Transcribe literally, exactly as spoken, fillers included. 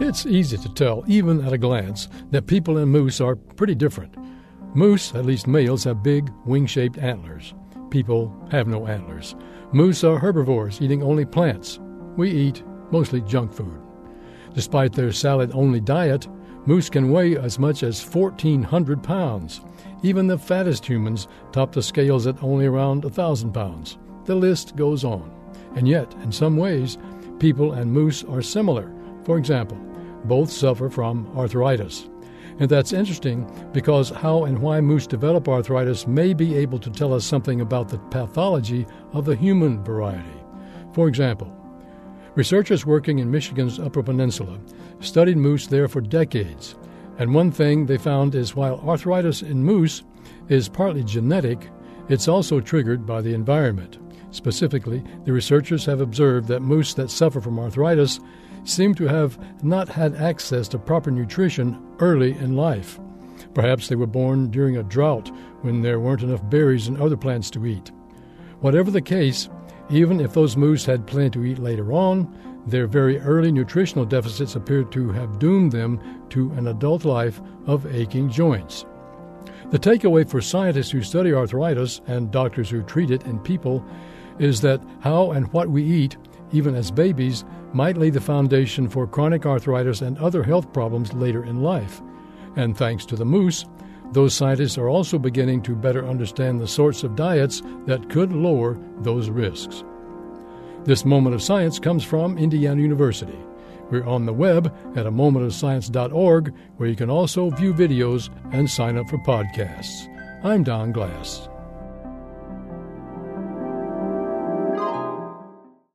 It's easy to tell, even at a glance, that people and moose are pretty different. Moose, at least males, have big, wing-shaped antlers. People have no antlers. Moose are herbivores, eating only plants. We eat mostly junk food. Despite their salad-only diet, moose can weigh as much as fourteen hundred pounds. Even the fattest humans top the scales at only around one thousand pounds. The list goes on. And yet, in some ways, people and moose are similar. For example, both suffer from arthritis. And that's interesting because how and why moose develop arthritis may be able to tell us something about the pathology of the human variety. For example, researchers working in Michigan's Upper Peninsula studied moose there for decades. And one thing they found is while arthritis in moose is partly genetic, it's also triggered by the environment. Specifically, the researchers have observed that moose that suffer from arthritis seem to have not had access to proper nutrition early in life. Perhaps they were born during a drought when there weren't enough berries and other plants to eat. Whatever the case, even if those moose had plenty to eat later on, their very early nutritional deficits appear to have doomed them to an adult life of aching joints. The takeaway for scientists who study arthritis and doctors who treat it in people is that how and what we eat, even as babies, might lay the foundation for chronic arthritis and other health problems later in life. And thanks to the moose, those scientists are also beginning to better understand the sorts of diets that could lower those risks. This Moment of Science comes from Indiana University. We're on the web at a moment of science dot org, where you can also view videos and sign up for podcasts. I'm Don Glass.